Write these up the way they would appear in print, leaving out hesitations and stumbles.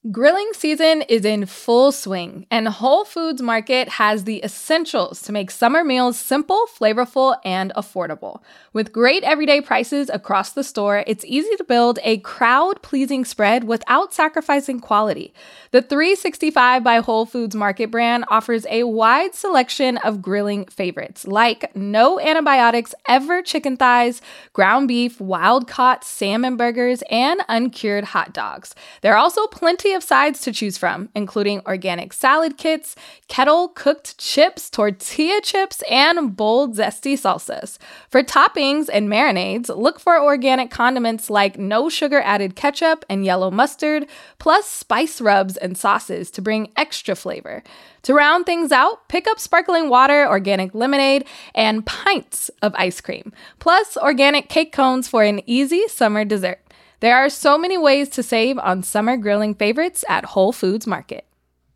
Grilling season is in full swing, and Whole Foods Market has the essentials to make summer meals simple, flavorful, and affordable. With great everyday prices across the store, it's easy to build a crowd-pleasing spread without sacrificing quality. The 365 by Whole Foods Market brand offers a wide selection of grilling favorites, like no antibiotics ever chicken thighs, ground beef, wild-caught salmon burgers, and uncured hot dogs. There are also plenty of sides to choose from, including organic salad kits, kettle-cooked chips, tortilla chips, and bold, zesty salsas. For toppings and marinades, look for organic condiments like no sugar-added ketchup and yellow mustard, plus spice rubs and sauces to bring extra flavor. To round things out, pick up sparkling water, organic lemonade, and pints of ice cream, plus organic cake cones for an easy summer dessert. There are so many ways to save on summer grilling favorites at Whole Foods Market.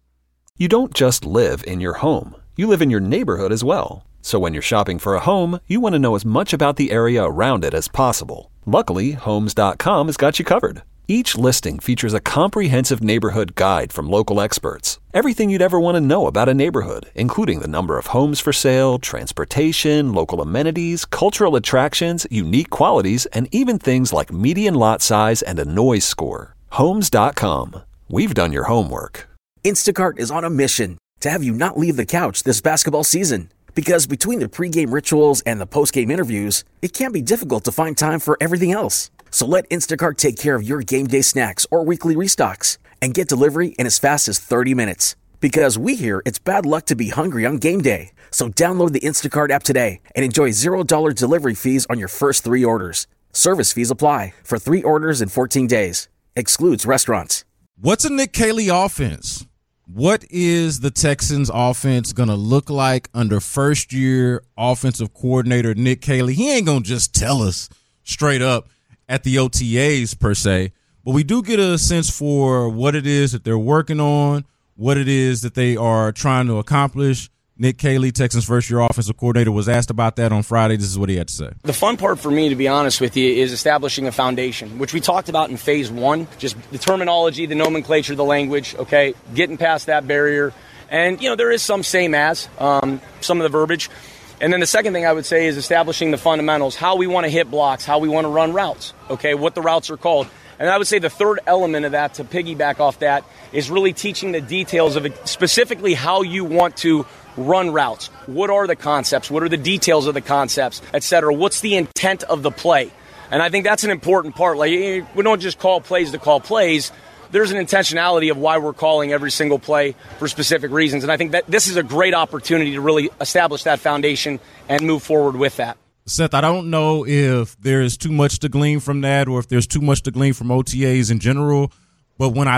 You don't just live in your home. You live in your neighborhood as well. So when you're shopping for a home, you want to know as much about the area around it as possible. Luckily, Homes.com has got you covered. Each listing features a comprehensive neighborhood guide from local experts. Everything you'd ever want to know about a neighborhood, including the number of homes for sale, transportation, local amenities, cultural attractions, unique qualities, and even things like median lot size and a noise score. Homes.com. We've done your homework. Instacart is on a mission to have you not leave the couch this basketball season. Because between the pregame rituals and the postgame interviews, it can be difficult to find time for everything else. So let Instacart take care of your game day snacks or weekly restocks and get delivery in as fast as 30 minutes. Because we hear it's bad luck to be hungry on game day. So download the Instacart app today and enjoy $0 delivery fees on your first 3 orders. Service fees apply for 3 orders in 14 days. Excludes restaurants. What's a Nick Caley offense? What is the Texans offense going to look like under first-year offensive coordinator Nick Caley? He ain't going to just tell us straight up at the OTAs per se, but we do get a sense for what it is that they're working on, what it is that they are trying to accomplish. Nick Caley, Texans first-year offensive coordinator, was asked about that on Friday. This is what he had to say. The fun part for me, to be honest with you, is establishing a foundation, which we talked about in phase 1, just the terminology, the nomenclature, the language, okay, getting past that barrier. And, there is some same as, some of the verbiage. And then the second thing I would say is establishing the fundamentals, how we want to hit blocks, how we want to run routes, okay, what the routes are called. And I would say the third element of that, to piggyback off that, is really teaching the details of it, specifically how you want to run routes. What are the concepts? What are the details of the concepts, et cetera? What's the intent of the play? And I think that's an important part. Like, we don't just call plays to call plays. There's an intentionality of why we're calling every single play for specific reasons. And I think that this is a great opportunity to really establish that foundation and move forward with that. Seth, I don't know if there's too much to glean from that or if there's too much to glean from OTAs in general. But when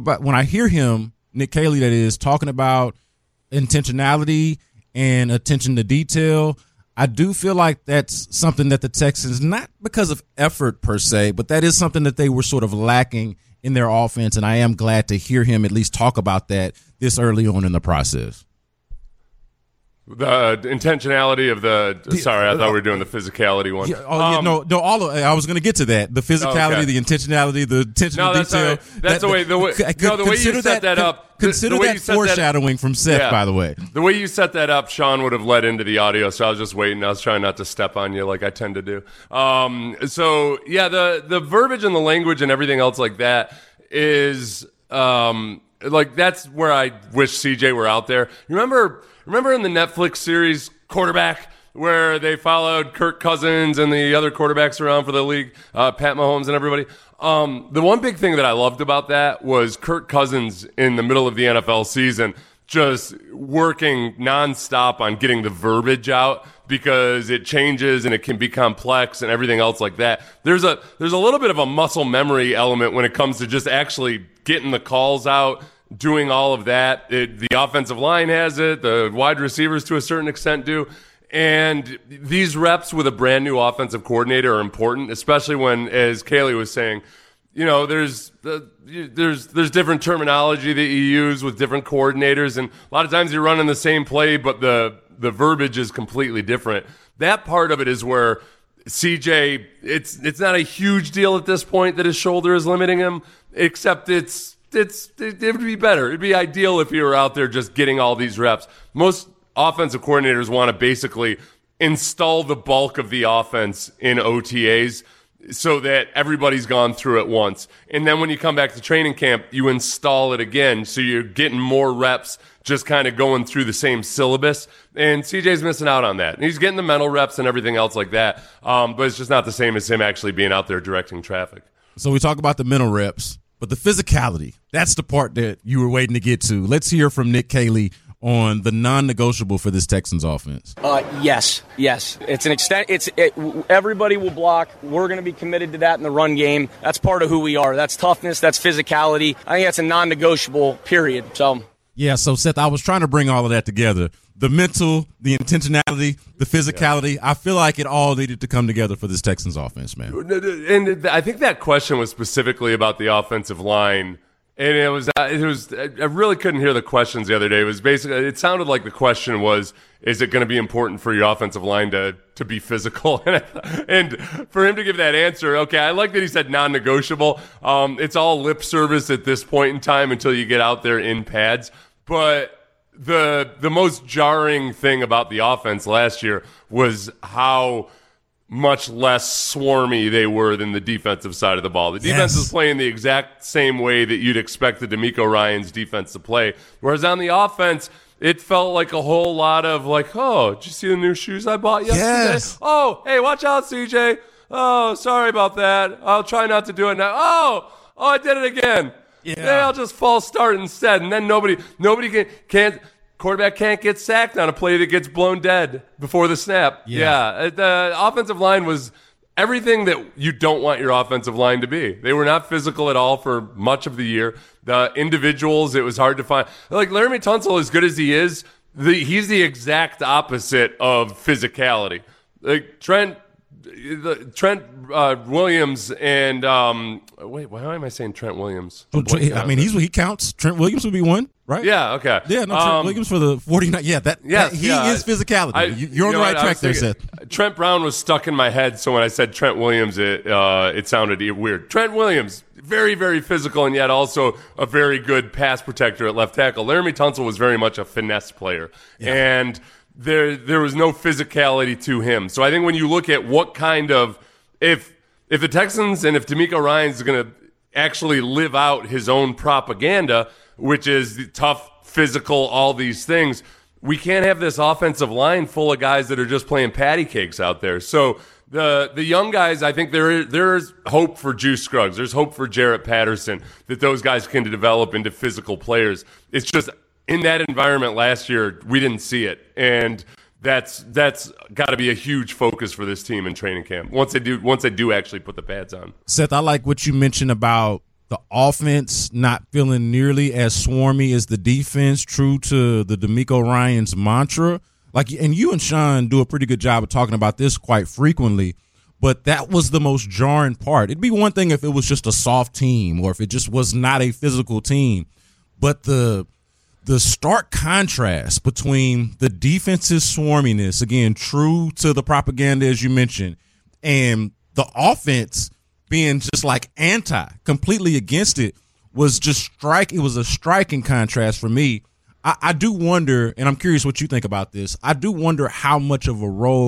I hear him, Nick Caley, that is, talking about intentionality and attention to detail, I do feel like that's something that the Texans, not because of effort per se, but that is something that they were sort of lacking in their offense, and I am glad to hear him at least talk about that this early on in the process. The intentionality of sorry, I thought we were doing the physicality one. I was going to get to that. The physicality, the intentionality, the attention to detail. That's the way you set that up. Consider that foreshadowing from Seth, by the way. The way you set that up, Sean would have led into the audio, so I was just waiting. I was trying not to step on you like I tend to do. The verbiage and the language and everything else like that is that's where I wish CJ were out there. Remember in the Netflix series Quarterback, where they followed Kirk Cousins and the other quarterbacks around for the league, Pat Mahomes and everybody? The one big thing that I loved about that was Kirk Cousins in the middle of the NFL season just working nonstop on getting the verbiage out because it changes and it can be complex and everything else like that. There's a little bit of a muscle memory element when it comes to just actually getting the calls out, doing all of that. The offensive line has it. The wide receivers to a certain extent do. And these reps with a brand new offensive coordinator are important, especially when, as Caley was saying, there's different terminology that you use with different coordinators. And a lot of times you're running the same play, but the verbiage is completely different. That part of it is where CJ, it's not a huge deal at this point that his shoulder is limiting him, except it's it would be better. It'd be ideal if you were out there just getting all these reps. Most offensive coordinators want to basically install the bulk of the offense in OTAs so that everybody's gone through it once. And then when you come back to training camp, you install it again. So you're getting more reps just kind of going through the same syllabus. And CJ's missing out on that. And he's getting the mental reps and everything else like that. But it's just not the same as him actually being out there directing traffic. So we talk about the mental reps, but the physicality, that's the part that you were waiting to get to. Let's hear from Nick Caley on the non-negotiable for this Texans offense. Yes. It's an extent. Everybody will block. We're going to be committed to that in the run game. That's part of who we are. That's toughness. That's physicality. I think that's a non-negotiable, period. So Seth, I was trying to bring all of that together. The mental, the intentionality, the physicality. I feel like it all needed to come together for this Texans offense, man. And I think that question was specifically about the offensive line. And it was. I really couldn't hear the questions the other day. It was basically. It sounded like the question was, "Is it going to be important for your offensive line to be physical?" And for him to give that answer, okay, I like that he said non-negotiable. It's all lip service at this point in time until you get out there in pads. But the most jarring thing about the offense last year was how much less swarmy they were than the defensive side of the ball. The defense is playing the exact same way that you'd expect the DeMeco Ryans defense to play. Whereas on the offense, it felt like a whole lot of like, oh, did you see the new shoes I bought yesterday? Yes. Oh, hey, watch out, CJ. Oh, sorry about that. I'll try not to do it now. Oh, I did it again. Yeah. Maybe I'll just false start instead. And then nobody can't quarterback can't get sacked on a play that gets blown dead before the snap. Yeah. The offensive line was everything that you don't want your offensive line to be. They were not physical at all for much of the year. The individuals, it was hard to find. Like Laramie Tunsil, as good as he is, he's the exact opposite of physicality. Like Trent Williams and wait, why am I saying Trent Williams? I mean, he counts. Trent Williams would be one, right? Yeah. Okay. Yeah. No, Trent Williams for the 49. Yeah. He is physicality. You're on the right track there, Seth. Trent Brown was stuck in my head, so when I said Trent Williams, it sounded weird. Trent Williams, very, very physical, and yet also a very good pass protector at left tackle. Laramie Tunsil was very much a finesse player, and there was no physicality to him. So I think when you look at what kind of if the Texans and if DeMeco Ryans is going to actually live out his own propaganda, which is the tough, physical, all these things, we can't have this offensive line full of guys that are just playing patty cakes out there. So the young guys, I think there's hope for Juice Scruggs. There's hope for Jarrett Patterson that those guys can develop into physical players. It's just in that environment last year, we didn't see it. And that's got to be a huge focus for this team in training camp once they do actually put the pads on. Seth, I like what you mentioned about the offense not feeling nearly as swarmy as the defense, true to the DeMeco Ryans mantra. And you and Sean do a pretty good job of talking about this quite frequently, but that was the most jarring part. It'd be one thing if it was just a soft team or if it just was not a physical team, but the stark contrast between the defense's swarminess, again, true to the propaganda as you mentioned, and the offense being just like completely against it was just it was a striking contrast for me. I do wonder, and I'm curious what you think about this, I do wonder how much more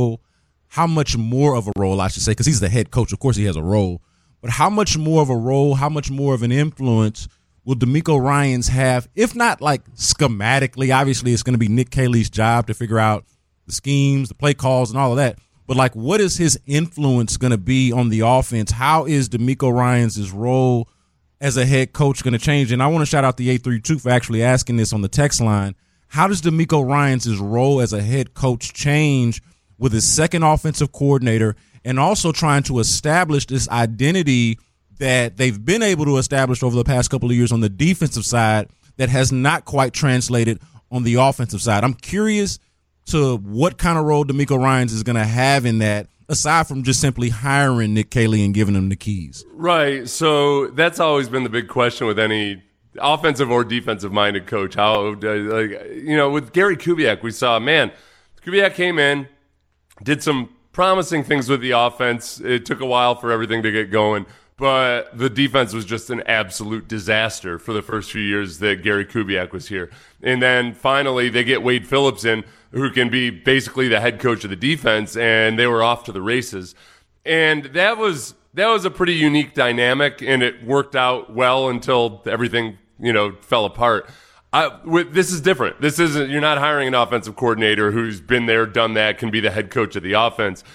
of a role, I should say, because he's the head coach. Of course he has a role. But how much more of a role, how much more of an influence will DeMeco Ryans have, if not like schematically? Obviously, it's going to be Nick Caley's job to figure out the schemes, the play calls, and all of that. But like, what is his influence going to be on the offense? How is DeMeco Ryans' role as a head coach going to change? And I want to shout out the 832 for actually asking this on the text line. How does DeMeco Ryans' role as a head coach change with his second offensive coordinator and also trying to establish this identity that they've been able to establish over the past couple of years on the defensive side that has not quite translated on the offensive side? I'm curious to what kind of role DeMeco Ryans is going to have in that, aside from just simply hiring Nick Caley and giving him the keys. Right. So that's always been the big question with any offensive or defensive-minded coach. How, with Gary Kubiak, we saw, Kubiak came in, did some promising things with the offense. It took a while for everything to get going. but the defense was just an absolute disaster for the first few years that Gary Kubiak was here. And then finally they get Wade Phillips in, who can be basically the head coach of the defense, and they were off to the races. And that was a pretty unique dynamic, and it worked out well until everything, fell apart. This is different. This isn't, you're not hiring an offensive coordinator who's been there, done that, can be the head coach of the offense.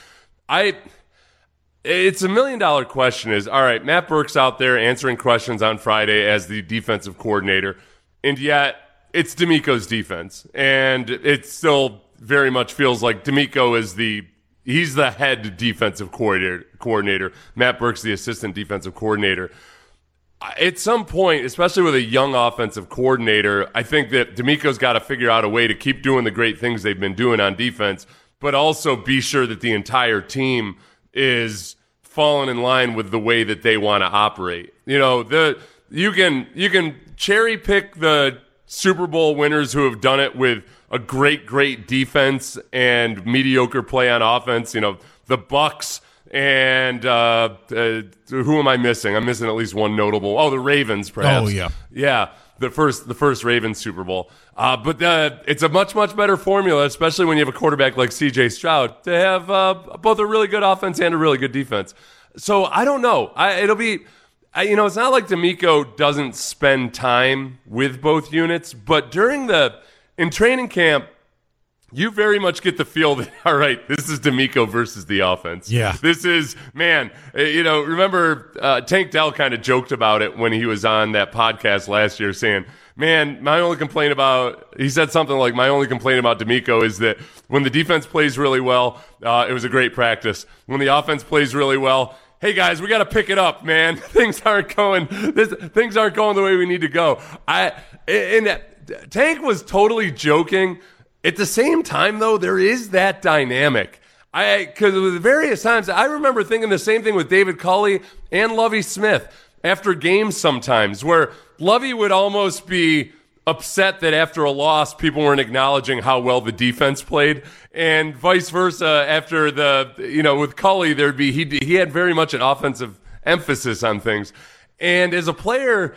It's $1 million question is, all right, Matt Burke's out there answering questions on Friday as the defensive coordinator, and yet it's DeMeco's defense. And it still very much feels like DeMeco is he's the head defensive coordinator. Matt Burke's the assistant defensive coordinator. At some point, especially with a young offensive coordinator, I think that DeMeco's got to figure out a way to keep doing the great things they've been doing on defense, but also be sure that the entire team is falling in line with the way that they want to operate. You can cherry pick the Super Bowl winners who have done it with a great defense and mediocre play on offense. The Bucks and who am I missing? I'm missing at least one notable. Oh, the Ravens, perhaps. Oh yeah. The first Ravens Super Bowl. But it's a much better formula, especially when you have a quarterback like C.J. Stroud, to have both a really good offense and a really good defense. So I don't know. It's not like DeMeco doesn't spend time with both units, but in training camp, you very much get the feel that, all right, this is DeMeco versus the offense. Yeah. This is, remember Tank Dell kind of joked about it when he was on that podcast last year saying, man, he said something like, my only complaint about DeMeco is that when the defense plays really well, it was a great practice. When the offense plays really well, hey guys, we got to pick it up, man. Things aren't going the way we need to go. Tank was totally joking. At the same time, though, there is that dynamic. Because with various times, I remember thinking the same thing with David Culley and Lovie Smith after games sometimes, where Lovie would almost be upset that after a loss, people weren't acknowledging how well the defense played, and vice versa. After with Culley, he had very much an offensive emphasis on things, and as a player,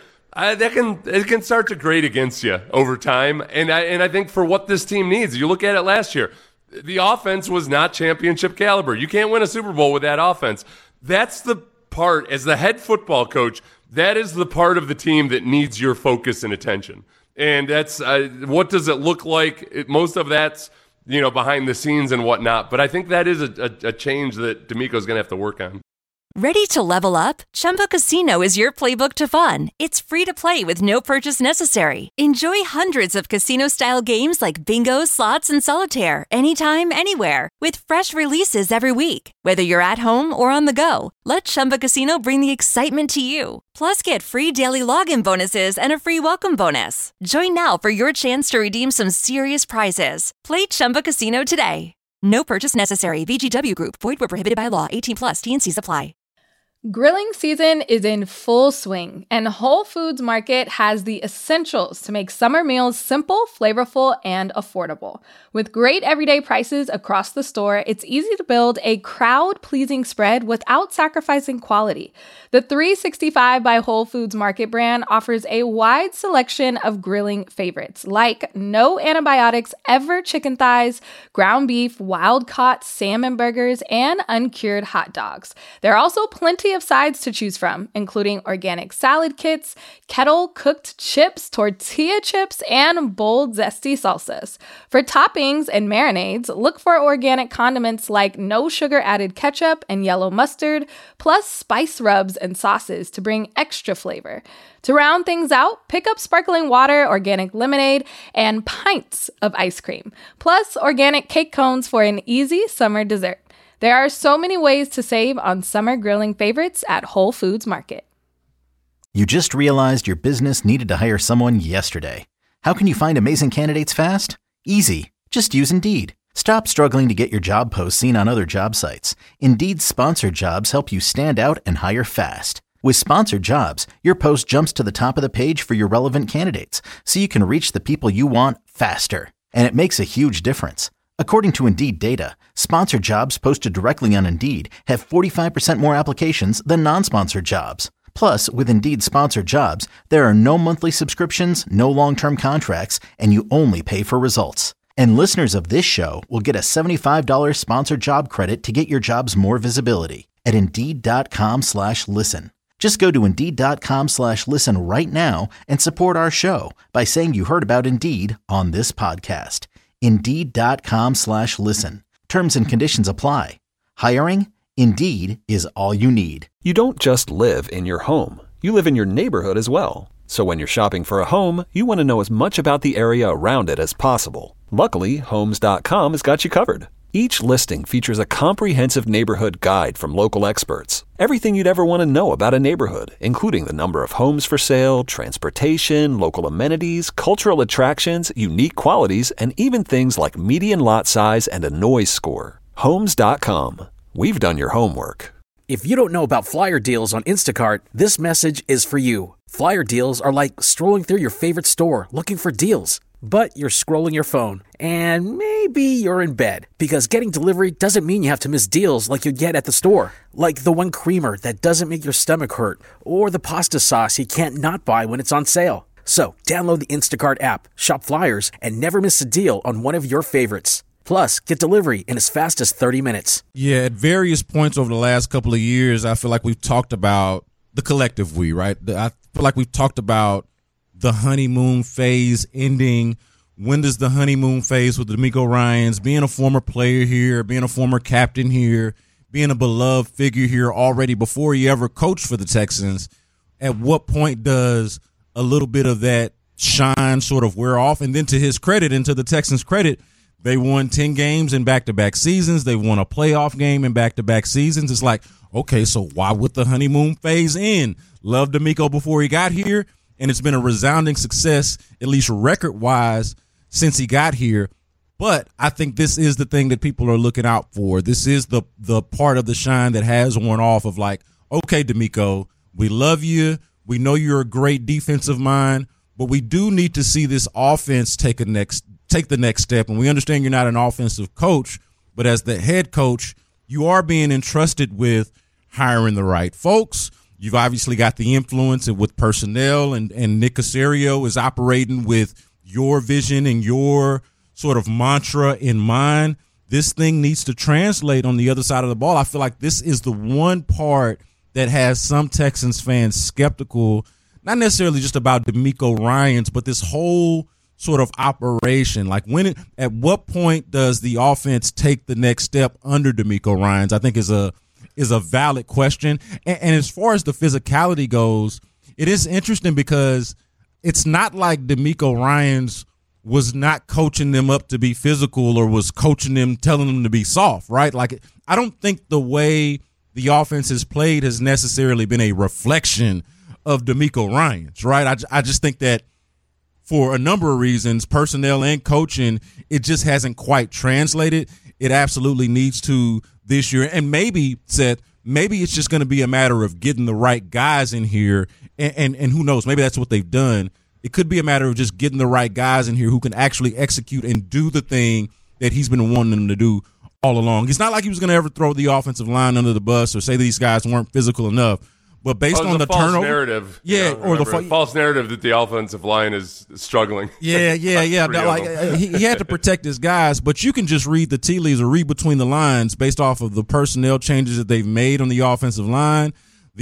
it can start to grate against you over time. And I think for what this team needs, you look at it last year, the offense was not championship caliber. You can't win a Super Bowl with that offense. That's the part, as the head football coach, that is the part of the team that needs your focus and attention. And that's what does it look like? Most of that's behind the scenes and whatnot. But I think that is a change that DeMeco's going to have to work on. Ready to level up? Chumba Casino is your playbook to fun. It's free to play with no purchase necessary. Enjoy hundreds of casino-style games like bingo, slots, and solitaire anytime, anywhere. With fresh releases every week. Whether you're at home or on the go, let Chumba Casino bring the excitement to you. Plus, get free daily login bonuses and a free welcome bonus. Join now for your chance to redeem some serious prizes. Play Chumba Casino today. No purchase necessary. VGW Group. Void where prohibited by law. 18+. T&Cs apply. Grilling season is in full swing, and Whole Foods Market has the essentials to make summer meals simple, flavorful, and affordable. With great everyday prices across the store, it's easy to build a crowd-pleasing spread without sacrificing quality. The 365 by Whole Foods Market brand offers a wide selection of grilling favorites, like no antibiotics ever chicken thighs, ground beef, wild-caught salmon burgers, and uncured hot dogs. There are also plenty of sides to choose from, including organic salad kits, kettle-cooked chips, tortilla chips, and bold, zesty salsas. For toppings and marinades, look for organic condiments like no sugar-added ketchup and yellow mustard, plus spice rubs and sauces to bring extra flavor. To round things out, pick up sparkling water, organic lemonade, and pints of ice cream, plus organic cake cones for an easy summer dessert. There are so many ways to save on summer grilling favorites at Whole Foods Market. You just realized your business needed to hire someone yesterday. How can you find amazing candidates fast? Easy. Just use Indeed. Stop struggling to get your job posts seen on other job sites. Indeed's sponsored jobs help you stand out and hire fast. With sponsored jobs, your post jumps to the top of the page for your relevant candidates, so you can reach the people you want faster. And it makes a huge difference. According to Indeed data, sponsored jobs posted directly on Indeed have 45% more applications than non-sponsored jobs. Plus, with Indeed sponsored jobs, there are no monthly subscriptions, no long-term contracts, and you only pay for results. And listeners of this show will get a $75 sponsored job credit to get your jobs more visibility at Indeed.com/listen. Just go to Indeed.com/listen right now and support our show by saying you heard about Indeed on this podcast. Indeed.com/listen. Terms and conditions apply. Hiring? Indeed is all you need. You don't just live in your home. You live in your neighborhood as well. So when you're shopping for a home, you want to know as much about the area around it as possible. Luckily, Homes.com has got you covered. Each listing features a comprehensive neighborhood guide from local experts. Everything you'd ever want to know about a neighborhood, including the number of homes for sale, transportation, local amenities, cultural attractions, unique qualities, and even things like median lot size and a noise score. Homes.com. We've done your homework. If you don't know about flyer deals on Instacart, this message is for you. Flyer deals are like strolling through your favorite store looking for deals. But you're scrolling your phone, and maybe you're in bed, because getting delivery doesn't mean you have to miss deals like you'd get at the store. Like the one creamer that doesn't make your stomach hurt, or the pasta sauce you can't not buy when it's on sale. So download the Instacart app, shop flyers, and never miss a deal on one of your favorites. Plus, get delivery in as fast as 30 minutes. Yeah, at various points over the last couple of years, I feel like we've talked about the collective we, right? I feel like we've talked about the honeymoon phase ending. When does the honeymoon phase with DeMeco Ryans, being a former player here, being a former captain here, being a beloved figure here already before he ever coached for the Texans, at what point does a little bit of that shine sort of wear off? And then to his credit and to the Texans' credit, they won 10 games in back-to-back seasons. They won a playoff game in back-to-back seasons. It's like, okay, so why would the honeymoon phase end? Loved DeMeco before he got here, and it's been a resounding success, at least record-wise, since he got here. But I think this is the thing that people are looking out for. This is the part of the shine that has worn off of like, okay, DeMeco, we love you. We know you're a great defensive mind, but we do need to see this offense take the next step. And we understand you're not an offensive coach, but as the head coach, you are being entrusted with hiring the right folks. You've obviously got the influence with personnel, and Nick Caserio is operating with your vision and your sort of mantra in mind. This thing needs to translate on the other side of the ball. I feel like this is the one part that has some Texans fans skeptical, not necessarily just about DeMeco Ryans, but this whole sort of operation. Like at what point does the offense take the next step under DeMeco Ryans? I think is a valid question. And as far as the physicality goes, it is interesting because it's not like DeMeco Ryans was not coaching them up to be physical or was coaching them, telling them to be soft, right? Like, I don't think the way the offense has played has necessarily been a reflection of DeMeco Ryans, right? I just think that for a number of reasons, personnel and coaching, it just hasn't quite translated. It absolutely needs to this year. And maybe, Seth, maybe it's just going to be a matter of getting the right guys in here. And who knows, maybe that's what they've done. It could be a matter of just getting the right guys in here who can actually execute and do the thing that he's been wanting them to do all along. It's not like he was going to ever throw the offensive line under the bus or say these guys weren't physical enough. But based on the turnover narrative, or the false narrative that the offensive line is struggling. Yeah. Like, he had to protect his guys, but you can just read the tea leaves or read between the lines based off of the personnel changes that they've made on the offensive line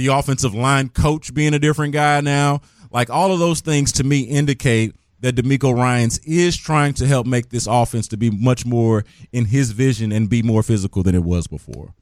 coach being a different guy now. Like, all of those things to me indicate that DeMeco Ryans is trying to help make this offense to be much more in his vision and be more physical than it was before.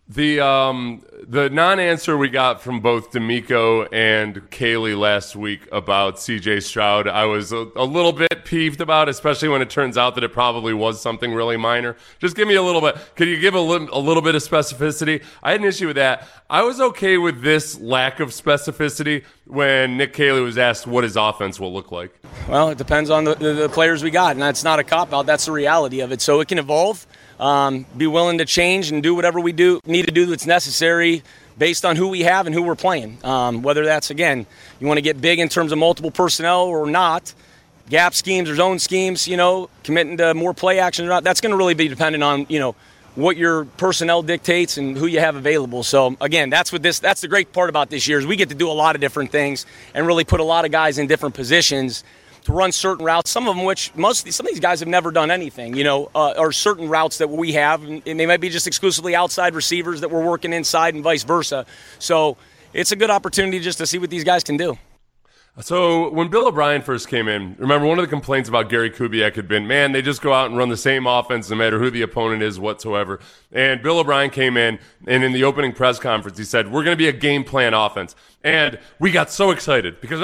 The non-answer we got from both DeMeco and Kaylee last week about C.J. Stroud, I was a little bit peeved about, especially when it turns out that it probably was something really minor. Just give me a little bit. Could you give a little bit of specificity? I had an issue with that. I was okay with this lack of specificity when Nick Caley was asked what his offense will look like. Well, it depends on the players we got, and that's not a cop-out. That's the reality of it. So it can evolve. Be willing to change and do whatever we need to do that's necessary based on who we have and who we're playing. Whether that's, again, you want to get big in terms of multiple personnel or not, gap schemes or zone schemes, committing to more play action or not, that's going to really be dependent on, what your personnel dictates and who you have available. So again, that's the great part about this year is we get to do a lot of different things and really put a lot of guys in different positions to run certain routes, some of them which some of these guys have never done anything, or certain routes that we have, and they might be just exclusively outside receivers that we're working inside and vice versa. So it's a good opportunity just to see what these guys can do. So when Bill O'Brien first came in, remember one of the complaints about Gary Kubiak had been, man, they just go out and run the same offense no matter who the opponent is whatsoever. And Bill O'Brien came in, and in the opening press conference, he said, we're going to be a game plan offense. And we got so excited because,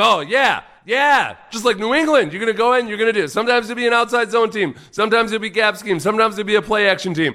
just like New England, you're going to go in, you're going to do it. Sometimes it'll be an outside zone team. Sometimes it'll be gap scheme. Sometimes it'll be a play action team.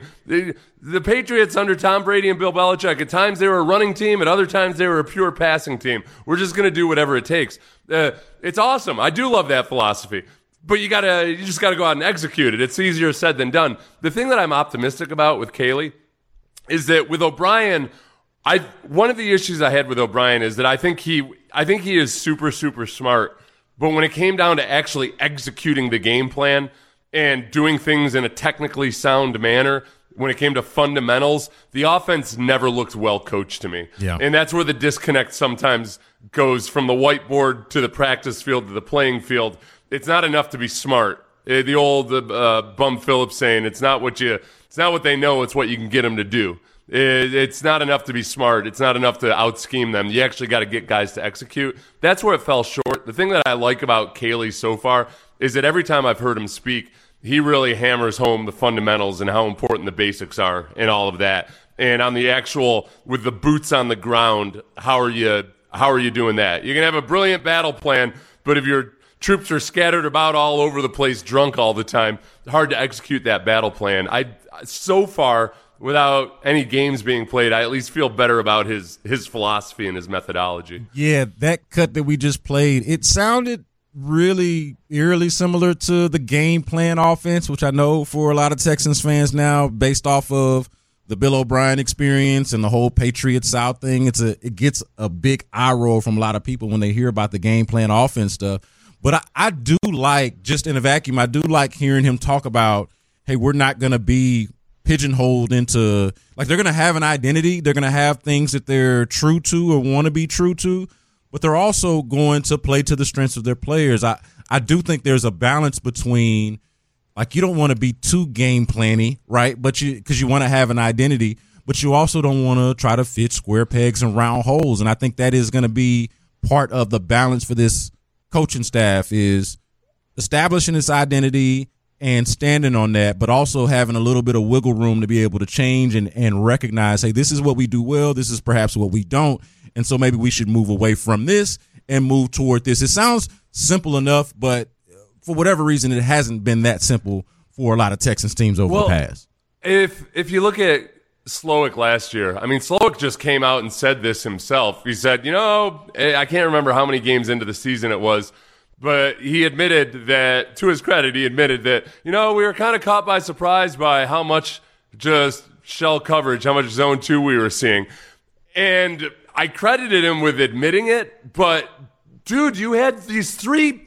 The Patriots under Tom Brady and Bill Belichick, at times they were a running team. At other times they were a pure passing team. We're just going to do whatever it takes. It's awesome. I do love that philosophy. But you just got to go out and execute it. It's easier said than done. The thing that I'm optimistic about with Caley is that with O'Brien, one of the issues I had with O'Brien is that I think he is super, super smart. But when it came down to actually executing the game plan and doing things in a technically sound manner, when it came to fundamentals, the offense never looked well coached to me. Yeah. And that's where the disconnect sometimes goes from the whiteboard to the practice field to the playing field. It's not enough to be smart. The old Bum Phillips saying, it's not what they know, it's what you can get them to do. It's not enough to be smart. It's not enough to out-scheme them. You actually got to get guys to execute. That's where it fell short. The thing that I like about Caley so far is that every time I've heard him speak, he really hammers home the fundamentals and how important the basics are and all of that. And on the actual, with the boots on the ground, how are you doing that? You can have a brilliant battle plan, but if your troops are scattered about all over the place, drunk all the time, it's hard to execute that battle plan. So far, without any games being played, I at least feel better about his philosophy and his methodology. Yeah, that cut that we just played, it sounded really eerily similar to the game plan offense, which I know for a lot of Texans fans now, based off of the Bill O'Brien experience and the whole Patriot South thing, it gets a big eye roll from a lot of people when they hear about the game plan offense stuff. But I do like, just in a vacuum, I do like hearing him talk about, hey, we're not going to be pigeonholed into, like, they're going to have an identity. They're going to have things that they're true to or want to be true to, but they're also going to play to the strengths of their players. I do think there's a balance between, like, you don't want to be too game planny, right? But because you want to have an identity, but you also don't want to try to fit square pegs and round holes. And I think that is going to be part of the balance for this coaching staff, is establishing its identity and standing on that, but also having a little bit of wiggle room to be able to change and recognize, hey, this is what we do well, this is perhaps what we don't, and so maybe we should move away from this and move toward this. It sounds simple enough, but for whatever reason, it hasn't been that simple for a lot of Texans teams over the past. If you look at Slowick last year, I mean, Slowick just came out and said this himself. He said, I can't remember how many games into the season it was, but he admitted that, to his credit, we were kind of caught by surprise by how much just shell coverage, how much zone 2 we were seeing. And I credited him with admitting it, but dude, you have these three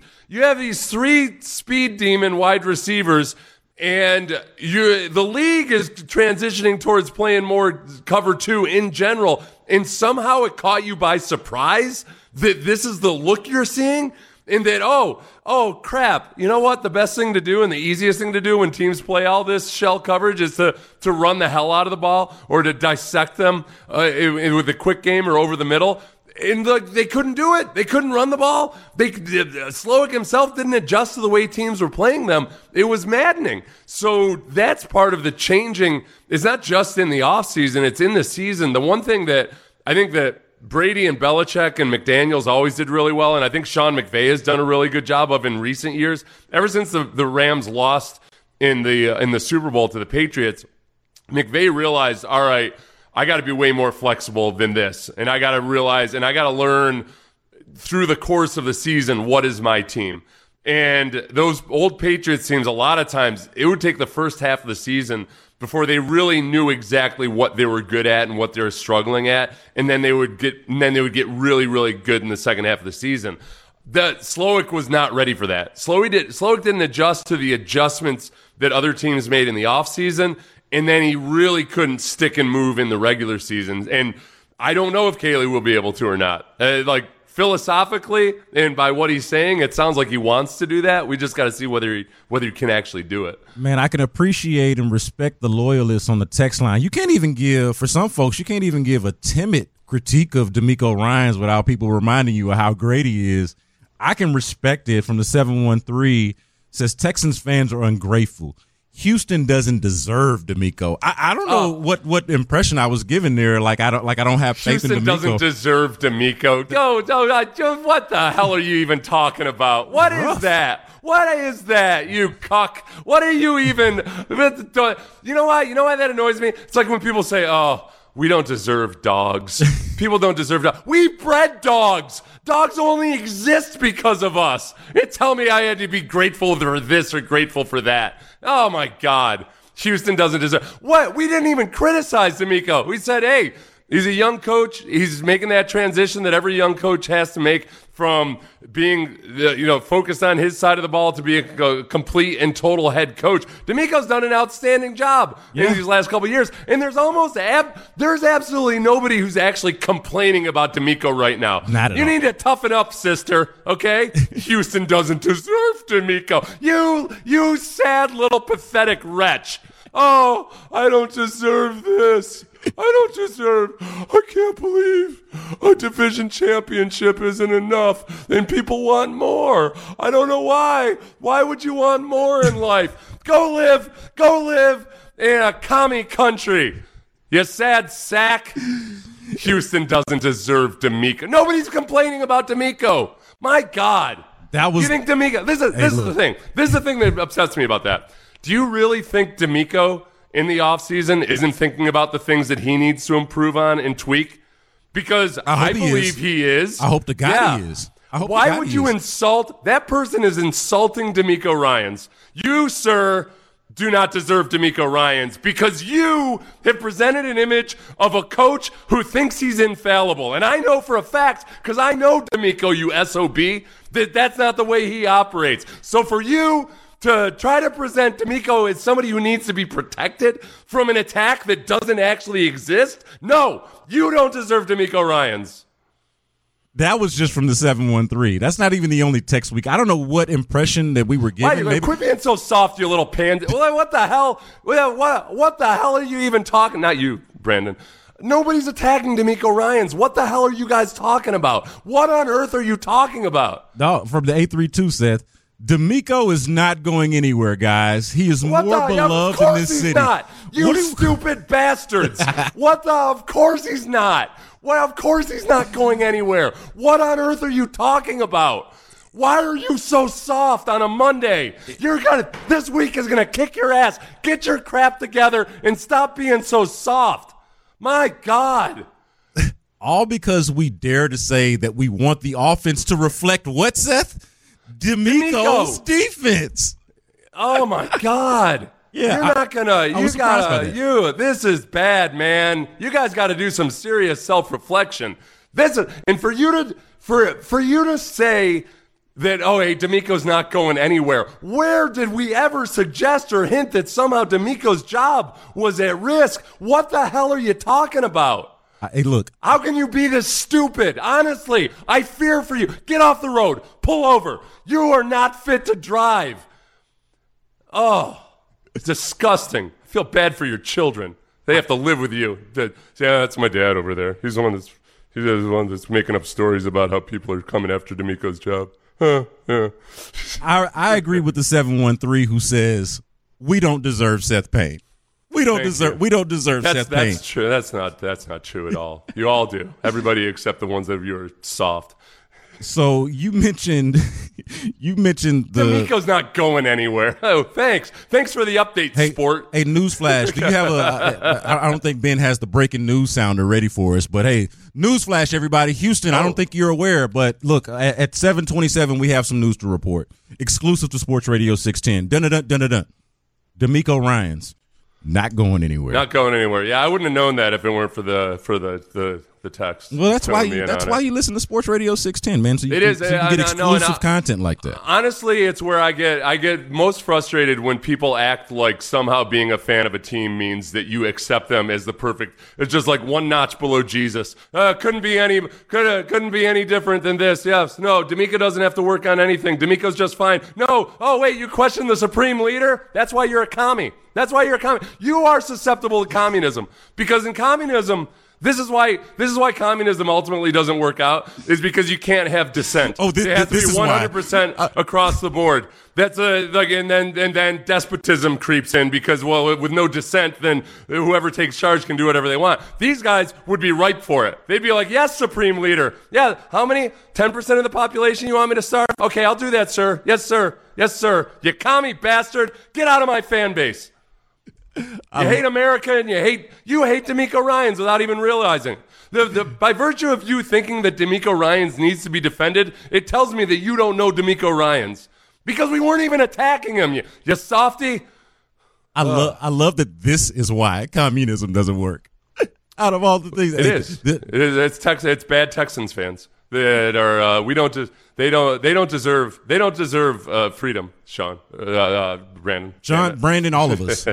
speed demon wide receivers, and the league is transitioning towards playing more cover 2 in general, and somehow it caught you by surprise that this is the look you're seeing, and that, oh crap, you know what, the best thing to do and the easiest thing to do when teams play all this shell coverage is to run the hell out of the ball or to dissect them with a quick game or over the middle. And they couldn't do it. They couldn't run the ball. Slowick himself didn't adjust to the way teams were playing them. It was maddening. So that's part of the changing. It's not just in the offseason, it's in the season. The one thing that I think that Brady and Belichick and McDaniels always did really well, and I think Sean McVay has done a really good job of in recent years, ever since the Rams lost in the Super Bowl to the Patriots, McVay realized, all right, I got to be way more flexible than this. And I got to realize, and I got to learn through the course of the season, what is my team? And those old Patriots teams, a lot of times, it would take the first half of the season before they really knew exactly what they were good at and what they were struggling at. And then they would get really, really good in the second half of the season. that Slowik was not ready for that. Slowik didn't adjust to the adjustments that other teams made in the offseason, and then he really couldn't stick and move in the regular season. And I don't know if Caley will be able to or not. Philosophically, and by what he's saying, it sounds like he wants to do that. We just got to see whether he can actually do it. Man, I can appreciate and respect the loyalists on the text line. You can't even give, for some folks, you can't even give a timid critique of DeMeco Ryans without people reminding you of how great he is. I can respect it. From the 713, says Texans fans are ungrateful. Houston doesn't deserve DeMeco. I don't know what impression I was given there. I don't have faith in DeMeco. Houston doesn't deserve DeMeco. What the hell are you even talking about? What is that? What is that, you cuck? What are you even? You know why that annoys me? It's like when people say, "Oh, we don't deserve dogs. People don't deserve dogs. We bred dogs. Dogs only exist because of us. And tell me I had to be grateful for this or grateful for that. Oh, my God. Houston doesn't deserve. What? We didn't even criticize DeMeco. We said, hey, he's a young coach. He's making that transition that every young coach has to make from being, focused on his side of the ball to being a complete and total head coach. DeMeco's done an outstanding job in these last couple of years, and there's absolutely nobody who's actually complaining about DeMeco right now. Not at all. You need to toughen up, sister, okay? Houston doesn't deserve DeMeco. You sad little pathetic wretch. Oh, I don't deserve this. I can't believe a division championship isn't enough and people want more. I don't know why. Why would you want more in life? Go live in a commie country. You sad sack. Houston doesn't deserve DeMeco. Nobody's complaining about DeMeco. My God. You think DeMeco? This is the thing. This is the thing that upsets me about that. Do you really think DeMeco in the offseason isn't thinking about the things that he needs to improve on and tweak? Because I believe he is. I hope the guy is. Why would you insult? That person is insulting DeMeco Ryans. You, sir, do not deserve DeMeco Ryans because you have presented an image of a coach who thinks he's infallible. And I know for a fact, because I know DeMeco, you SOB, that's not the way he operates. So for you to try to present DeMeco as somebody who needs to be protected from an attack that doesn't actually exist, no, you don't deserve DeMeco Ryans. That was just from the 713. That's not even the only text week. I don't know what impression that we were getting. Why, quit being so soft, you little pansy. What the hell? What the hell are you even talking? Not you, Brandon. Nobody's attacking DeMeco Ryans. What the hell are you guys talking about? What on earth are you talking about? No, from the 832, Seth. DeMeco is not going anywhere, guys. He is more beloved in this city. Not. You stupid bastards. Of course he's not. Well, of course he's not going anywhere. What on earth are you talking about? Why are you so soft on a Monday? This week is gonna kick your ass. Get your crap together and stop being so soft. My God. All because we dare to say that we want the offense to reflect what, Seth? DeMeco's defense. Oh my God. Yeah, you're not gonna. This is bad, man. You guys got to do some serious self-reflection. For you to say that, hey, DeMeco's not going anywhere. Where did we ever suggest or hint that somehow DeMeco's job was at risk? What the hell are you talking about? Hey, look. How can you be this stupid? Honestly, I fear for you. Get off the road. Pull over. You are not fit to drive. Oh, it's disgusting. I feel bad for your children. They have to live with you. That's my dad over there. He's the one that's making up stories about how people are coming after DeMeco's job. Yeah. I agree with the 713 who says we don't deserve Seth Payne. We don't deserve Seth Payne. That's true. That's not true at all. You all do. Everybody except the ones of you are soft. So you mentioned DeMeco's not going anywhere. Oh, thanks. Thanks for the update, sport. Hey, newsflash. Do you have I don't think Ben has the breaking news sounder ready for us, but hey, newsflash, everybody. Houston, I don't think you're aware, but look, at 7:27, we have some news to report. Exclusive to Sports Radio 610. Dun-dun-dun-dun-dun. DeMeco Ryans. Not going anywhere. Not going anywhere. Yeah, I wouldn't have known that if it weren't for the the text. Well, that's why you listen to Sports Radio 610, man. So you can get exclusive content like that. Honestly, it's where I get most frustrated when people act like somehow being a fan of a team means that you accept them as the perfect. It's just like one notch below Jesus. Couldn't be any different than this. Yes, no. D'Amico doesn't have to work on anything. D'Amico's just fine. No. Oh wait, you question the supreme leader? That's why you're a commie. You are susceptible to communism, because in communism, this is why communism ultimately doesn't work out, is because you can't have dissent. Oh, this it has to be 100% across the board. That's and then despotism creeps in, because with no dissent, then whoever takes charge can do whatever they want. These guys would be ripe for it. They'd be like, yes, supreme leader. Yeah, how many? 10% of the population you want me to starve? Okay, I'll do that, sir. Yes, sir. Yes, sir. You commie bastard. Get out of my fan base. You hate America, and you hate D'Amico Ryans without even realizing. By virtue of you thinking that D'Amico Ryans needs to be defended, it tells me that you don't know D'Amico Ryans, because we weren't even attacking him. You softy. I love that this is why communism doesn't work. Out of all the things, it is. It's bad Texans fans that are they don't deserve freedom, Sean. Brandon, all of us.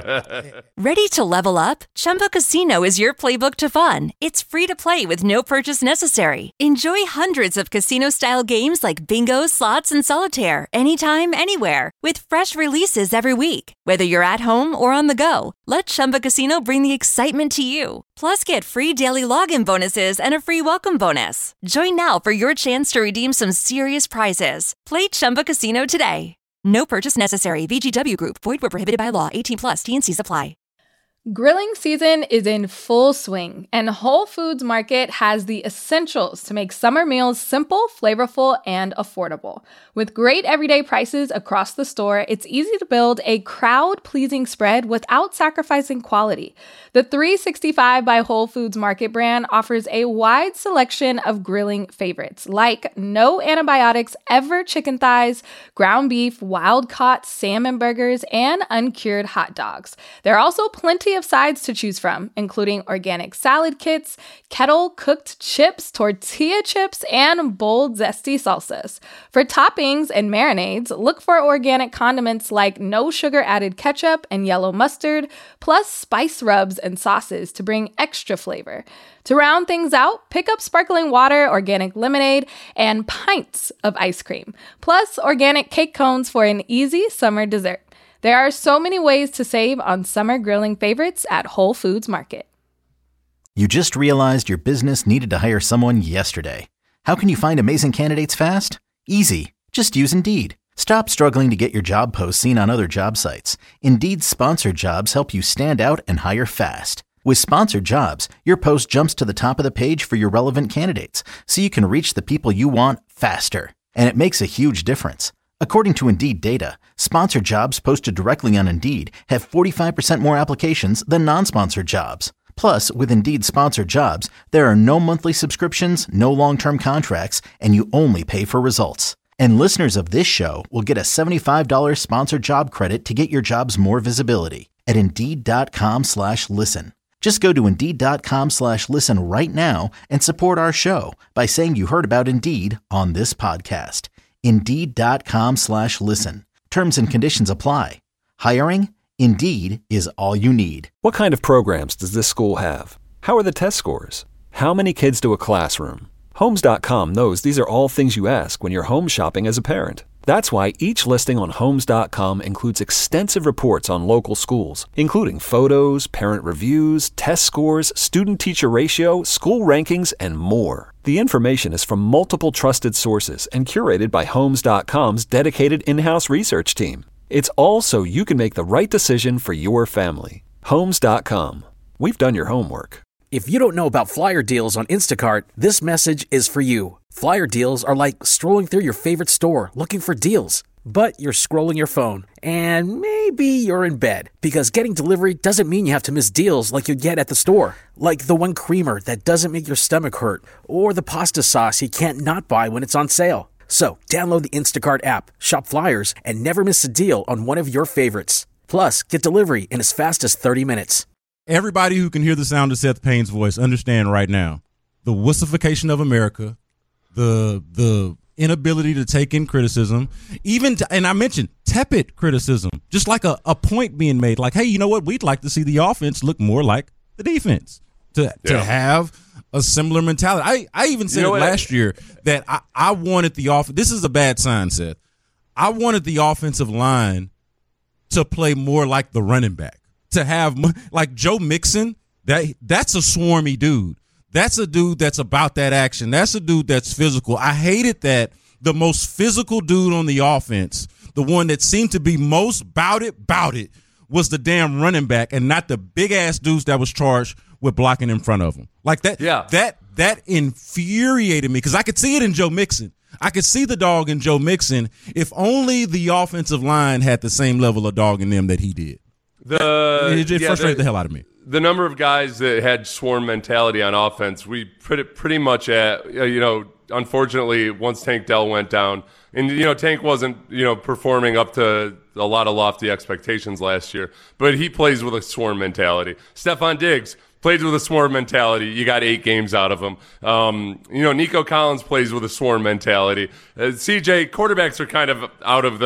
Ready to level up? Chumba Casino is your playbook to fun. It's free to play with no purchase necessary. Enjoy hundreds of casino-style games like bingo, slots, and solitaire anytime, anywhere, with fresh releases every week. Whether you're at home or on the go, let Chumba Casino bring the excitement to you. Plus, get free daily login bonuses and a free welcome bonus. Join now for your chance to redeem some serious prizes. Play Chumba Casino today. No purchase necessary. VGW Group. Void where prohibited by law. 18+. T&Cs apply. Grilling season is in full swing, and Whole Foods Market has the essentials to make summer meals simple, flavorful, and affordable. With great everyday prices across the store, it's easy to build a crowd-pleasing spread without sacrificing quality. The 365 by Whole Foods Market brand offers a wide selection of grilling favorites, like no antibiotics ever chicken thighs, ground beef, wild-caught salmon burgers, and uncured hot dogs. There are also plenty of sides to choose from, including organic salad kits, kettle-cooked chips, tortilla chips, and bold, zesty salsas. For toppings and marinades, look for organic condiments like no sugar-added ketchup and yellow mustard, plus spice rubs and sauces to bring extra flavor. To round things out, pick up sparkling water, organic lemonade, and pints of ice cream, plus organic cake cones for an easy summer dessert. There are so many ways to save on summer grilling favorites at Whole Foods Market. You just realized your business needed to hire someone yesterday. How can you find amazing candidates fast? Easy. Just use Indeed. Stop struggling to get your job posts seen on other job sites. Indeed's sponsored jobs help you stand out and hire fast. With sponsored jobs, your post jumps to the top of the page for your relevant candidates, so you can reach the people you want faster. And it makes a huge difference. According to Indeed data, sponsored jobs posted directly on Indeed have 45% more applications than non-sponsored jobs. Plus, with Indeed sponsored jobs, there are no monthly subscriptions, no long-term contracts, and you only pay for results. And listeners of this show will get a $75 sponsored job credit to get your jobs more visibility at Indeed.com/listen. Just go to Indeed.com/listen right now and support our show by saying you heard about Indeed on this podcast. Indeed.com/listen. Terms and conditions apply. Hiring? Indeed is all you need. What kind of programs does this school have? How are the test scores? How many kids do a classroom? Homes.com knows these are all things you ask when you're home shopping as a parent. That's why each listing on Homes.com includes extensive reports on local schools, including photos, parent reviews, test scores, student-teacher ratio, school rankings, and more. The information is from multiple trusted sources and curated by Homes.com's dedicated in-house research team. It's all so you can make the right decision for your family. Homes.com. We've done your homework. If you don't know about flyer deals on Instacart, this message is for you. Flyer deals are like strolling through your favorite store looking for deals. But you're scrolling your phone, and maybe you're in bed, because getting delivery doesn't mean you have to miss deals like you get at the store. Like the one creamer that doesn't make your stomach hurt, or the pasta sauce you can't not buy when it's on sale. So download the Instacart app, shop flyers, and never miss a deal on one of your favorites. Plus, get delivery in as fast as 30 minutes. Everybody who can hear the sound of Seth Payne's voice, understand right now. the wussification of America, the inability to take in criticism, and I mentioned tepid criticism, just like a point being made, like, hey, you know what? We'd like to see the offense look more like the defense, to have a similar mentality. I even said last year that I wanted the offense. This is a bad sign, Seth. I wanted the offensive line to play more like the running back, to have like Joe Mixon. That's a swarmy dude. That's a dude that's about that action. That's a dude that's physical. I hated that the most physical dude on the offense, the one that seemed to be most bout it, was the damn running back and not the big-ass dudes that was charged with blocking in front of him. Like that, that infuriated me because I could see it in Joe Mixon. I could see the dog in Joe Mixon if only the offensive line had the same level of dog in them that he did. It frustrated the hell out of me. The number of guys that had swarm mentality on offense, we put it pretty much at, unfortunately, once Tank Dell went down, and, Tank wasn't, performing up to a lot of lofty expectations last year, but he plays with a swarm mentality. Stephon Diggs plays with a swarm mentality. You got 8 games out of him. Nico Collins plays with a swarm mentality. CJ, quarterbacks are kind of out of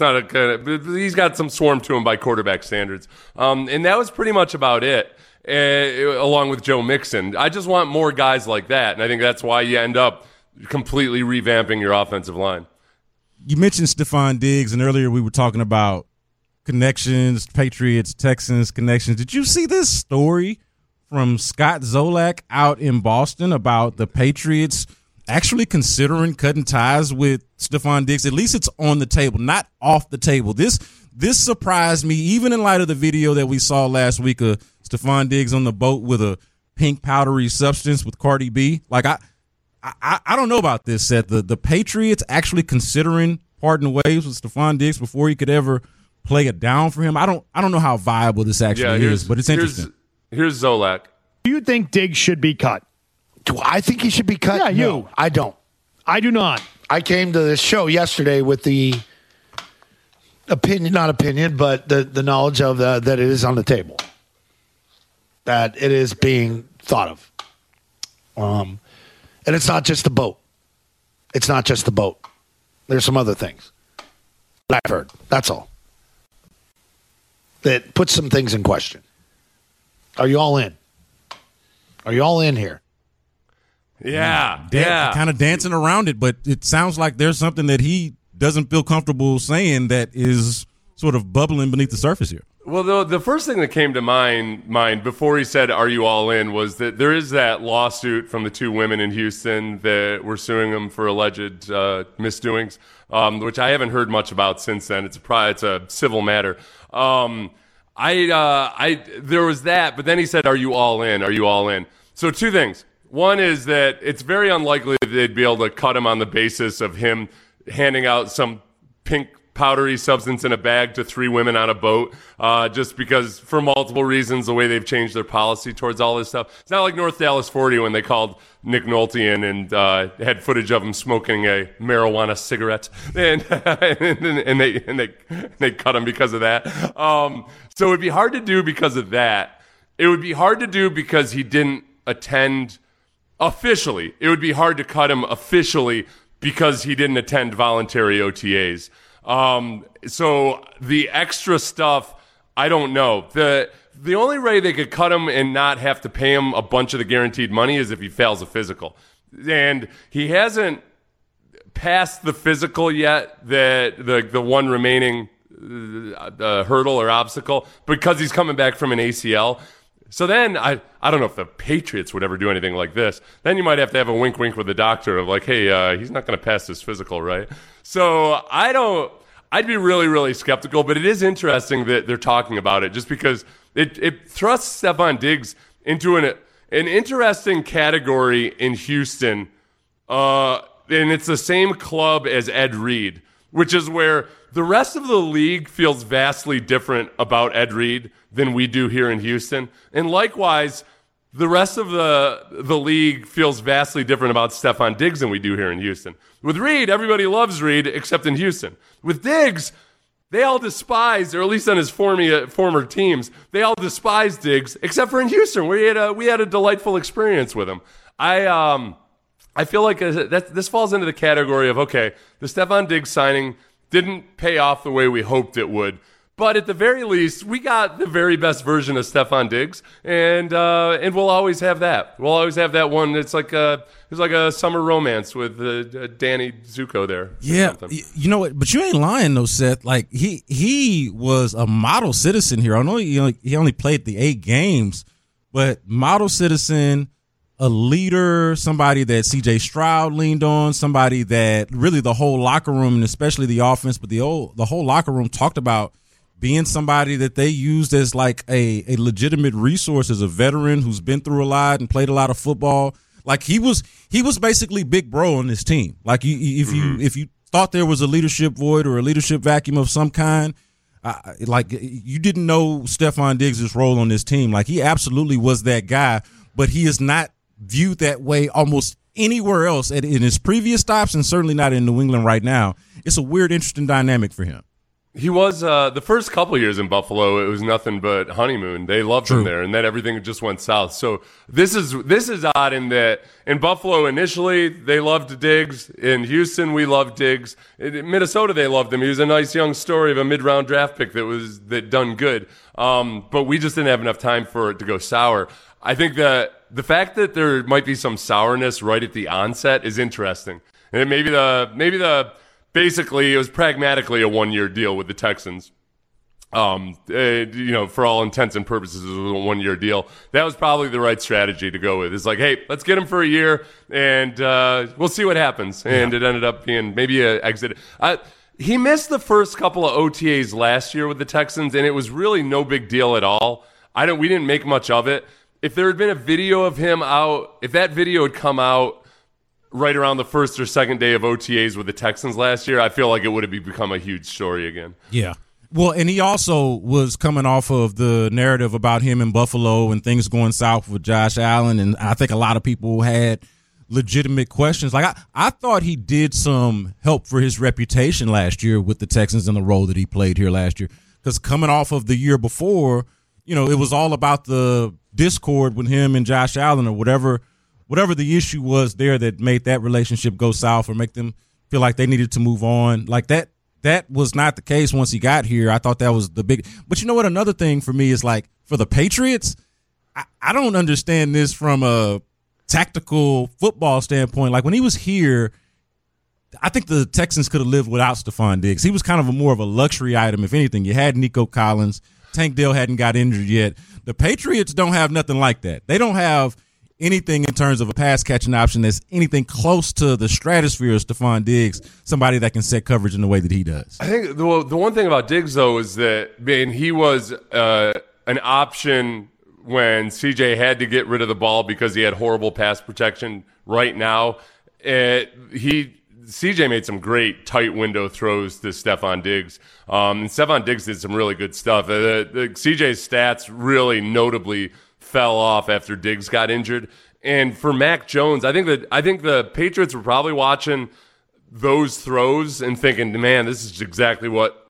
he's got some swarm to him by quarterback standards. And that was pretty much about it, along with Joe Mixon. I just want more guys like that, and I think that's why you end up completely revamping your offensive line. You mentioned Stephon Diggs, and earlier we were talking about connections, Patriots, Texans connections. Did you see this story from Scott Zolak out in Boston about the Patriots actually considering cutting ties with Stephon Diggs? At least it's on the table, not off the table. This surprised me, even in light of the video that we saw last week of Stephon Diggs on the boat with a pink powdery substance with Cardi B. Like, I don't know about this, Seth. The Patriots actually considering parting ways with Stephon Diggs before he could ever play it down for him. I don't know how viable this actually is, but it's interesting. Here's Zolak. Do you think Diggs should be cut? Do I think he should be cut? Yeah, you. No, I don't. I do not. I came to this show yesterday with the not opinion, but the knowledge of that it is on the table, that it is being thought of. And it's not just the boat. It's not just the boat. There's some other things that I've heard. That's all. That puts some things in question. Are you all in? Are you all in here? Yeah. Kind of dancing around it, but it sounds like there's something that he doesn't feel comfortable saying that is sort of bubbling beneath the surface here. Well, the first thing that came to mind before he said, "Are you all in?" was that there is that lawsuit from the 2 women in Houston that were suing him for alleged misdoings, which I haven't heard much about since then. It's a civil matter. There was that, but then he said, "Are you all in? Are you all in?" So 2 things. One is that it's very unlikely that they'd be able to cut him on the basis of him handing out some pink powdery substance in a bag to 3 women on a boat, just because, for multiple reasons, the way they've changed their policy towards all this stuff. It's not like North Dallas 40 when they called Nick Nolte in and had footage of him smoking a marijuana cigarette, and they cut him because of that. So it would be hard to do because of that. It would be hard to do because he didn't attend officially. It would be hard to cut him officially because he didn't attend voluntary OTAs. So the extra stuff, I don't know. The only way they could cut him and not have to pay him a bunch of the guaranteed money is if he fails a physical. And he hasn't passed the physical yet, the one remaining hurdle or obstacle, because he's coming back from an ACL. So then I don't know if the Patriots would ever do anything like this. Then you might have to have a wink with the doctor of like, hey, he's not going to pass this physical, right? So I'd be really, really skeptical, but it is interesting that they're talking about it just because it thrusts Stephon Diggs into an interesting category in Houston. And it's the same club as Ed Reed, which is where the rest of the league feels vastly different about Ed Reed than we do here in Houston. And likewise, the rest of the league feels vastly different about Stephon Diggs than we do here in Houston. With Reed, everybody loves Reed except in Houston. With Diggs, they all despise, or at least on his former teams, they all despise Diggs except for in Houston, where we had a delightful experience with him. I feel like this falls into the category of, okay, the Stefon Diggs signing didn't pay off the way we hoped it would. But at the very least, we got the very best version of Stefon Diggs, and we'll always have that. We'll always have that one. It's like a summer romance with Danny Zuko there. Yeah, you know what? But you ain't lying though, Seth. Like he was a model citizen here. I know he only played the 8 games, but model citizen, a leader, somebody that C.J. Stroud leaned on, somebody that really the whole locker room and especially the offense, but the whole locker room talked about being somebody that they used as like a legitimate resource, as a veteran who's been through a lot and played a lot of football. Like he was basically big bro on this team. Like if you thought there was a leadership void or a leadership vacuum of some kind, like you didn't know Stefon Diggs' role on this team. Like he absolutely was that guy, but he is not viewed that way almost anywhere else in his previous stops, and certainly not in New England right now. It's a weird, interesting dynamic for him. He was the first couple of years in Buffalo. It was nothing but honeymoon. They loved him there, and then everything just went south. So this is odd in that in Buffalo initially they loved Diggs. In Houston we loved Diggs. In Minnesota they loved him. He was a nice young story of a mid-round draft pick that done good. But we just didn't have enough time for it to go sour. I think that the fact that there might be some sourness right at the onset is interesting, and basically, it was pragmatically a 1-year deal with the Texans. For all intents and purposes, it was a 1-year deal. That was probably the right strategy to go with. It's like, hey, let's get him for a year, and we'll see what happens. And it ended up being maybe an exit. He missed the first couple of OTAs last year with the Texans, and it was really no big deal at all. We didn't make much of it. If there had been a video of him out, if that video had come out right around the first or second day of OTAs with the Texans last year, I feel like it would have become a huge story again. Yeah. Well, and he also was coming off of the narrative about him in Buffalo and things going south with Josh Allen, and I think a lot of people had legitimate questions. Like I thought he did some help for his reputation last year with the Texans in the role that he played here last year, because coming off of the year before, it was all about the discord with him and Josh Allen or whatever the issue was there that made that relationship go south or make them feel like they needed to move on. Like that was not the case once he got here. I thought that was the big, but you know what? Another thing for me is like for the Patriots, I don't understand this from a tactical football standpoint. Like when he was here, I think the Texans could have lived without Stefon Diggs. He was kind of more of a luxury item. If anything, you had Nico Collins. Tank Dell hadn't got injured yet. The Patriots don't have nothing like that. They don't have anything in terms of a pass catching option that's anything close to the stratosphere of Stefon Diggs, somebody that can set coverage in the way that he does. I think the one thing about Diggs, though, is that he was an option when CJ had to get rid of the ball because he had horrible pass protection. Right now, CJ made some great tight window throws to Stefon Diggs. And Stefon Diggs did some really good stuff. CJ's stats really notably fell off after Diggs got injured. And for Mac Jones, I think the Patriots were probably watching those throws and thinking, man, this is exactly what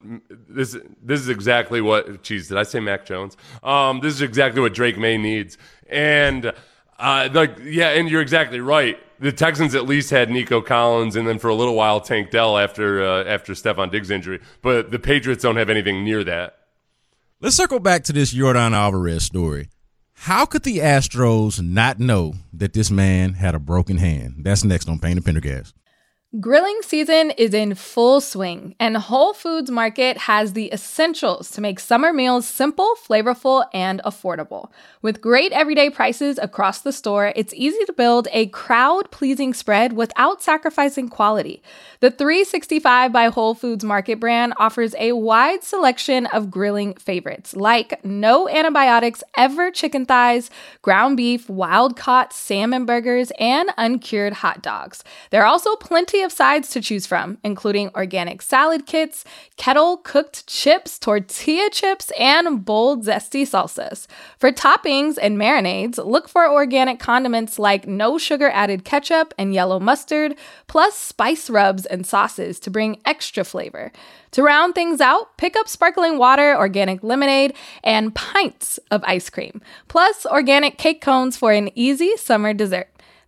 geez, did I say Mac Jones? This is exactly what Drake May needs. And and you're exactly right. The Texans at least had Nico Collins and then for a little while Tank Dell after Stefon Diggs' injury. But the Patriots don't have anything near that. Let's circle back to this Yordan Alvarez story. How could the Astros not know that this man had a broken hand? That's next on Pain and Pendergast. Grilling season is in full swing, and Whole Foods Market has the essentials to make summer meals simple, flavorful, and affordable. With great everyday prices across the store, it's easy to build a crowd-pleasing spread without sacrificing quality. The 365 by Whole Foods Market brand offers a wide selection of grilling favorites, like no antibiotics ever chicken thighs, ground beef, wild-caught salmon burgers, and uncured hot dogs. There are also plenty of sides to choose from, including organic salad kits, kettle-cooked chips, tortilla chips, and bold, zesty salsas. For toppings and marinades, look for organic condiments like no sugar-added ketchup and yellow mustard, plus spice rubs and sauces to bring extra flavor. To round things out, pick up sparkling water, organic lemonade, and pints of ice cream, plus organic cake cones for an easy summer dessert.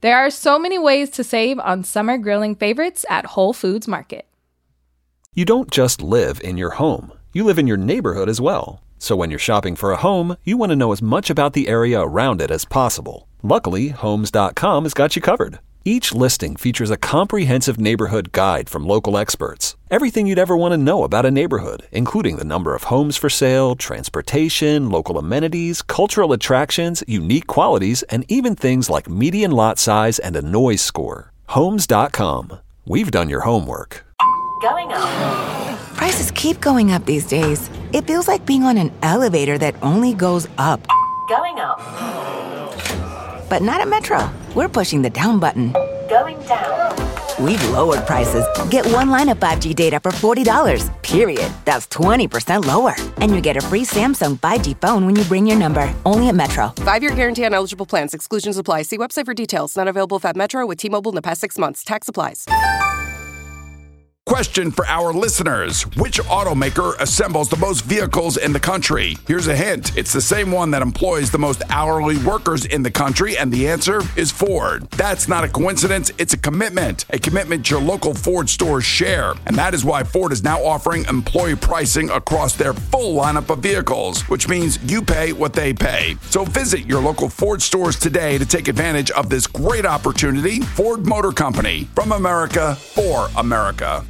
There are so many ways to save on summer grilling favorites at Whole Foods Market. You don't just live in your home. You live in your neighborhood as well. So when you're shopping for a home, you want to know as much about the area around it as possible. Luckily, Homes.com has got you covered. Each listing features a comprehensive neighborhood guide from local experts. Everything you'd ever want to know about a neighborhood, including the number of homes for sale, transportation, local amenities, cultural attractions, unique qualities, and even things like median lot size and a noise score. Homes.com. We've done your homework. Going up. Prices keep going up these days. It feels like being on an elevator that only goes up. Going up. But not at Metro. We're pushing the down button. Going down. We've lowered prices. Get one line of 5G data for $40, period. That's 20% lower. And you get a free Samsung 5G phone when you bring your number. Only at Metro. 5-year guarantee on eligible plans. Exclusions apply. See website for details. Not available at Metro with T-Mobile in the past 6 months. Tax applies. Question for our listeners. Which automaker assembles the most vehicles in the country? Here's a hint. It's the same one that employs the most hourly workers in the country, and the answer is Ford. That's not a coincidence. It's a commitment your local Ford stores share. And that is why Ford is now offering employee pricing across their full lineup of vehicles, which means you pay what they pay. So visit your local Ford stores today to take advantage of this great opportunity. Ford Motor Company, from America for America.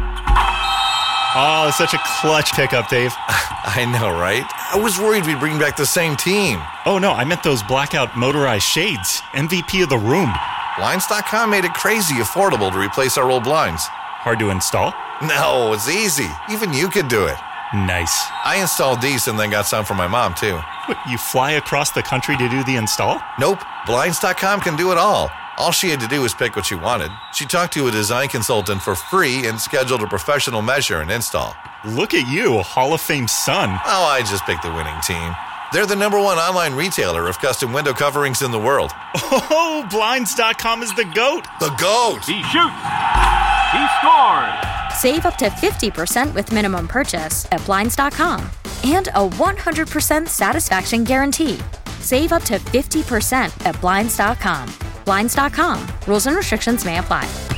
Oh, such a clutch pickup, Dave. I know, right? I was worried we'd bring back the same team. Oh, no, I meant those blackout motorized shades. MVP of the room. Blinds.com made it crazy affordable to replace our old blinds. Hard to install? No, it's easy. Even you could do it. Nice. I installed these and then got some for my mom, too. What, you fly across the country to do the install? Nope. Blinds.com can do it all. All she had to do was pick what she wanted. She talked to a design consultant for free and scheduled a professional measure and install. Look at you, a Hall of Fame son. Oh, I just picked the winning team. They're the #1 online retailer of custom window coverings in the world. Oh, Blinds.com is the GOAT. The GOAT. He shoots. He scored. Save up to 50% with minimum purchase at Blinds.com. And a 100% satisfaction guarantee. Save up to 50% at Blinds.com. Blinds.com. Rules and restrictions may apply.